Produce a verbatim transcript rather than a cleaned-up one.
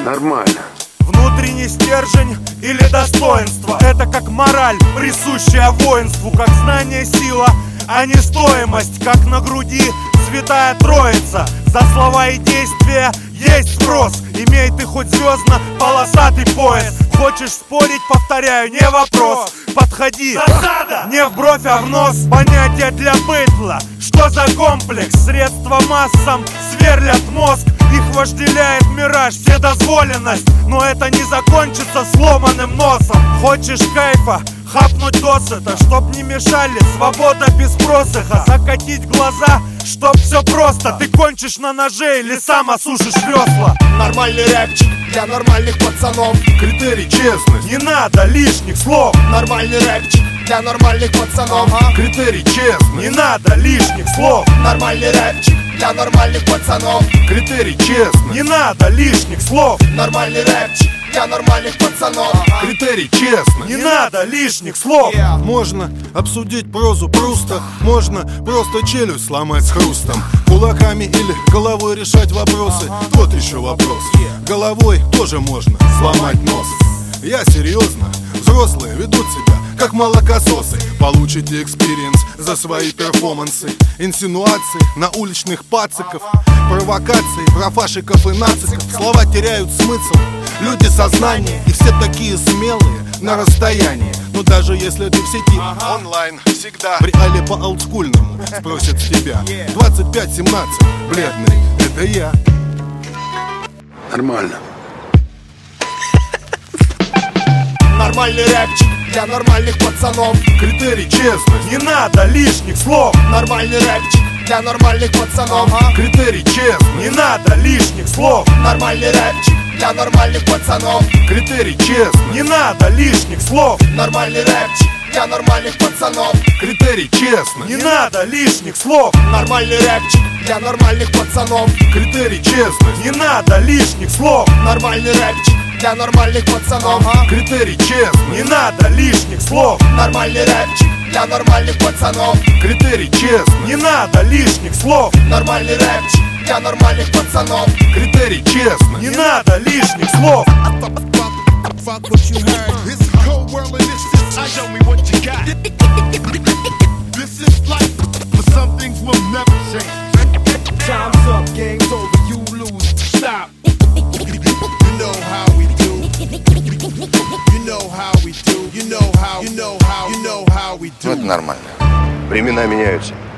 Нормально. Внутренний стержень или достоинство — это как мораль, присущая воинству, как знание сила, а не стоимость, как на груди святая троица. За слова и действия есть спрос. Имей ты хоть звездно-полосатый пояс. Хочешь спорить, повторяю, не вопрос. Подходи, засада! Не в бровь, а в нос. Понятие для быдла. Что за комплекс? Средства массам сверлят мозг. Их вожделяет мираж, вседозволенность. Но это не закончится сломанным носом. Хочешь кайфа? Хапнуть досыта, чтоб не мешали, свобода без просыха. Закатить глаза, чтоб все просто. Ты кончишь на ноже или сам осушишь весла. Нормальный рэпчик для нормальных пацанов. Критерий честность. Не надо лишних слов. Нормальный рэпчик для нормальных пацанов. Критерий честность. Не надо лишних слов. Нормальный рэпчик для нормальных пацанов. Критерий честность. Не надо лишних слов. Нормальный рэпчик для нормальных пацанов. Критерий честно. Не надо лишних слов. Yeah. Можно обсудить прозу Пруста, можно просто челюсть сломать с хрустом, кулаками или головой решать вопросы. Вот еще вопрос. Головой тоже можно сломать нос. Я серьезно, взрослые ведут себя как молокососы. Получите экспириенс за свои перформансы. Инсинуации на уличных пациков, провокации про фашиков и нациков. Слова теряют смысл, люди сознание, и все такие смелые на расстоянии. Но даже если ты в сети, онлайн всегда в реале по олдскульному спросят с тебя. Двадцать пять семнадцать, бледный, это я. Нормально. Нормальный рэпчик для нормальных пацанов. Критерий честность. Не надо лишних слов. Нормальный рэпчик для нормальных пацанов. Критерий честность. Не надо лишних слов. Нормальный рэпчик для нормальных пацанов. Критерий честность. Не надо лишних слов. Нормальный рэпчик для нормальных пацанов. Критерий честность. Не надо лишних слов. Нормальный рэпчик для нормальных пацанов. Критерий честность. Не надо лишних слов. Нормальный рэпчик для нормальных пацанов. Критерий честность. Не надо лишних слов. Нормальный рэпчик для нормальных пацанов. Критерий честность. Не надо лишних слов. Нормальный рэпчик для нормальных пацанов. Критерий честность. Не надо лишних слов. Fuck what you heard. This is cold world and this is show me what you got. This is life, but some things will never change. Time's up, game's over, you lose. Stop. You know how we do. You know how we do. You know how. You know how. You know how we do. Ну это нормально. Времена меняются.